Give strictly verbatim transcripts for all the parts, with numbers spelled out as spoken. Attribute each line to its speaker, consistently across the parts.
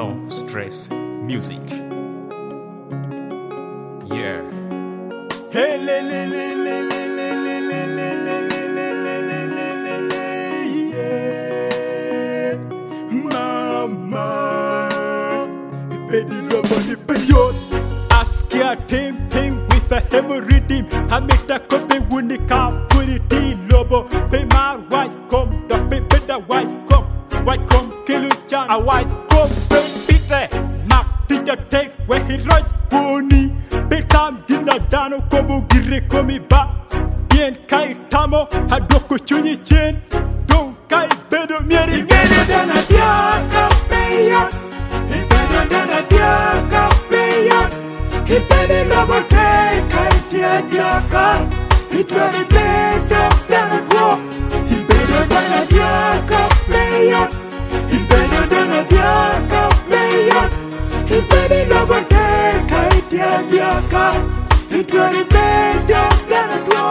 Speaker 1: No stress music. Yeah. Hey, le, le, le, le, le, le, le, le, le, le, le, le, le, le, yeah. Mama, baby, nobody but you. Ask your team, team with a heavy redeem. I make the copy when the car put it in lobo. Pay my white come, the pay better white come. White come, kill you, Chan. A white come, pay Peter. Mark, teacher, take where he right pony. Betam dina dano kobo gire komi ba. Bien kai tamo, hadoko chunyi chen. Don kai bedo mieri. He better than a diaka payan. He better than a diaka payan. He better never take kai tia diaka. He very better than a go. He better than a diaka payan. He better than a diaka payan. He better never take kai tia diaka. He very better than a go.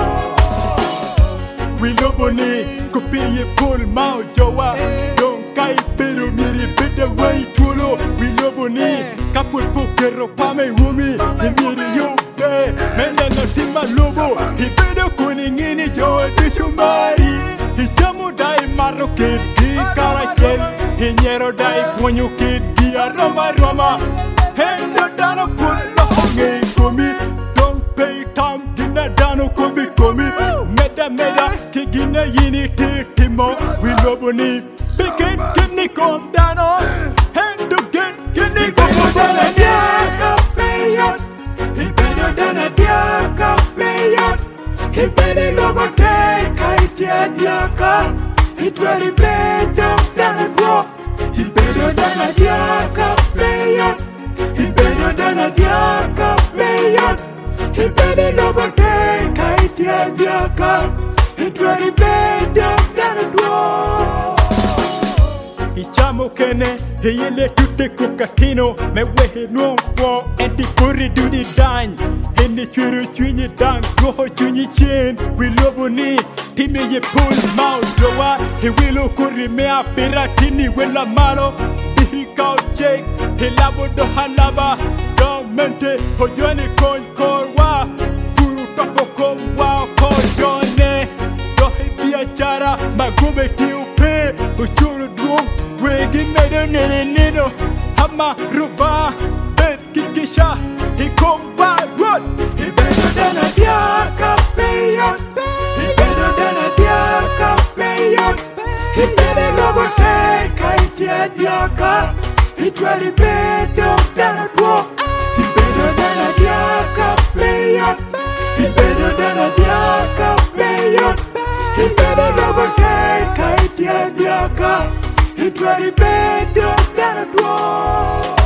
Speaker 1: We love boni, kopiye pull mao jowa. Don't kai pero miri bete way tulo. We love boni, kapul pokero pame wumi. He miri yo de, menda no tima lobo. He better kuni ngini joe bishumari. He jamu dai maro kid di karachen. He nyero dai ponyo kid di aroma roma. Hey no dano put no honge komi. Don't pay time dina dano kobi komi. Meda meda kigina yini titimo. We love boni, begin kidney come dano. Hand to get kidney come dano. Diaka payan. He better than a diaka payan. He better never take kai tia diaka. He very better than a go. He better than a diaka payan. He better than a diaka payan. He better never take kai tia diaka. He very better than a go. Ichamo kene, he yele tutte kukatino. Me wehe no wo, enti kuri do the dine. Hende churu chunyi dang, goho chunyi chen. We lobo ni, time ye pull mouth joa. He willo kuri mea piratini wela malo. He cow check, he labo do halaba. Domente, hojoni kon korwa. Guru tako komwa kojone. Dohe biachara, magube tiupe. Uchuru drum. Wegi medo nene neno Hama ruba Bet kikisha He come by road. He better than a diaka payan. He better than a diaka payan. He better never take kai tia diaka. He very better than a go. He better than a diaka payan. He better than a diaka payan. He better never take kai tia diaka. It very better than a draw.